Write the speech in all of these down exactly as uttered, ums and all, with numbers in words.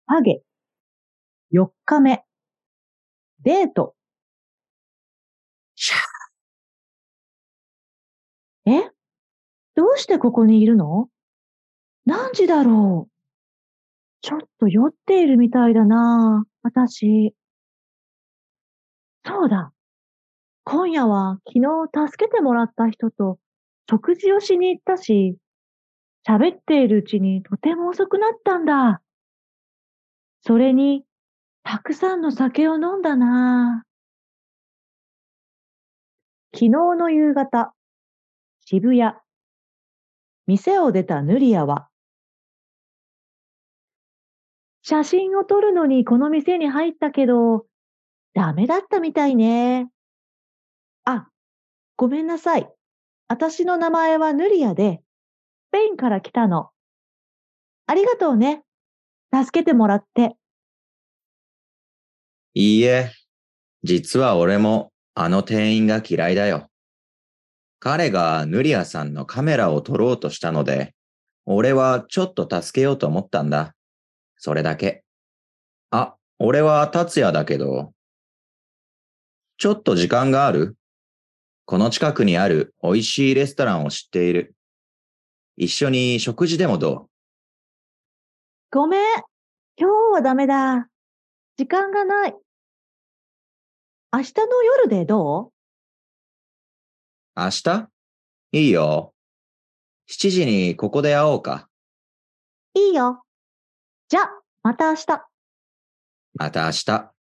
ハゲ。よっかめ。デート。 シャー。 え？どうしてここにいるの？何時だろう？ちょっと酔っているみたいだな、私。そうだ。今夜は昨日助けてもらった人と食事をしに行ったし、喋っているうちにとても遅くなったんだ。それに、たくさんの酒を飲んだな。昨日の夕方、渋谷。店を出たヌリアは、写真を撮るのにこの店に入ったけど、ダメだったみたいね。あ、ごめんなさい。私の名前はヌリアで、スペインから来たの。ありがとうね。助けてもらって。 いいえ、実は俺もあの店員が嫌いだよ。彼がヌリアさんのカメラを撮ろうとしたので、俺はちょっと助けようと思ったんだ。それだけ。あ、俺は達也だけど、ちょっと時間がある？この近くにある美味しいレストランを知っている。一緒に食事でもどう？ ごめん。今日はダメだ。時間がない。明日の夜でど明日？いいよ。しちじにここで会おうか。 う？いいよ。じゃ、また明日。 また明日。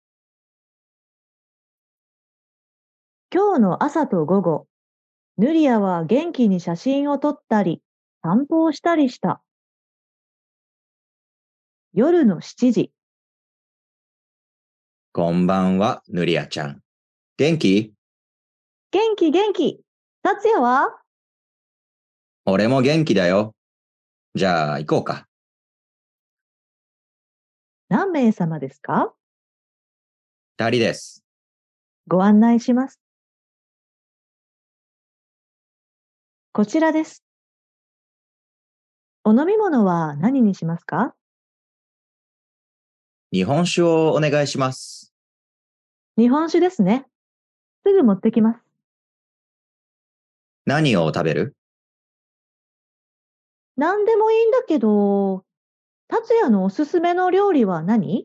今日の朝と午後、ヌリアは元気に写真を撮ったり、散歩をしたりした。夜のしちじ、 こんばんは、ヌリアちゃん。元気？ 元気元気。達也は？ 俺も元気だよ。じゃあ行こうか。 何名様ですか？ 二人です。 ご案内します。こちらです。お飲み物は何にしますか？ 日本酒をお願いします。 日本酒ですね。すぐ持ってきます。 何を食べる？ 何でもいいんだけど、達也のおすすめの料理は何？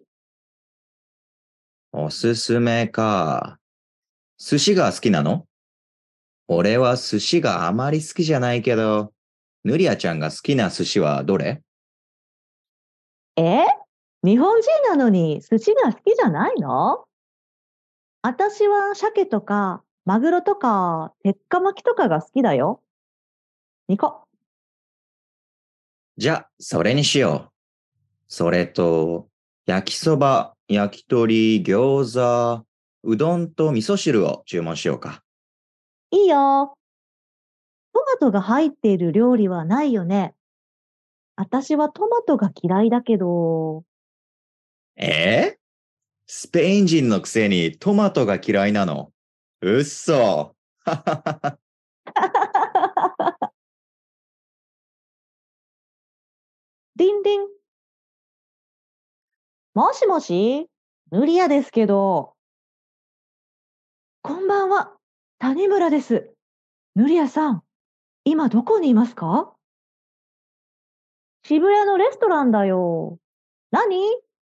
おすすめか。寿司が好きなの？俺は寿司があまり好きじゃないけど、ヌリアちゃんが好きな寿司はどれ？ え？日本人なのに寿司が好きじゃないの？私は鮭とかマグロとか鉄火巻きとかが好きだよ。にこ。 じゃあ、それにしよう。それと、焼きそば、焼き鳥、餃子、うどんと味噌汁を注文しようか。 いいよ。トマトが入っている料理はないよね。私はトマトが嫌いだけど。 えー、スペイン人のくせにトマトが嫌いなの？うっそ。 リンリン。もしもし、ヌリアですけど。こんばんは。谷村です。ヌリアさん、今どこにいますか？渋谷のレストランだよ。何？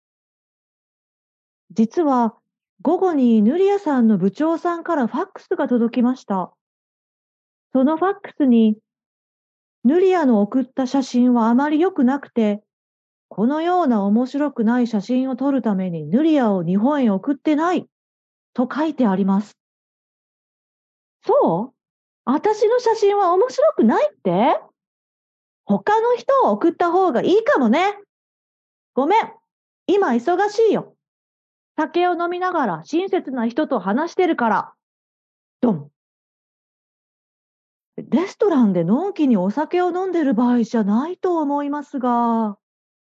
実は、午後にヌリアさんの部長さんからファックスが届きました。そのファックスに、ヌリアの送った写真はあまり良くなくて、このような面白くない写真を撮るためにヌリアを日本へ送ってない、と書いてあります。そう？私の写真は面白くないって？他の人を送った方がいいかもね。ごめん。今忙しいよ。酒を飲みながら親切な人と話してるから。ドン。レストランでのんきにお酒を飲んでる場合じゃないと思いますが。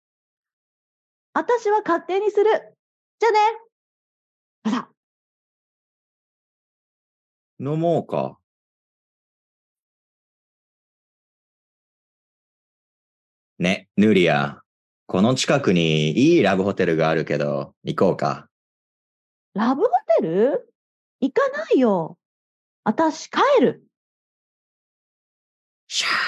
私は勝手にする。じゃあね。あら。 飲もうか。ね、ヌリア。 この近くにいいラブホテルがあるけど、行こうか。 ラブホテル？行かないよ。あたし帰る。 シャー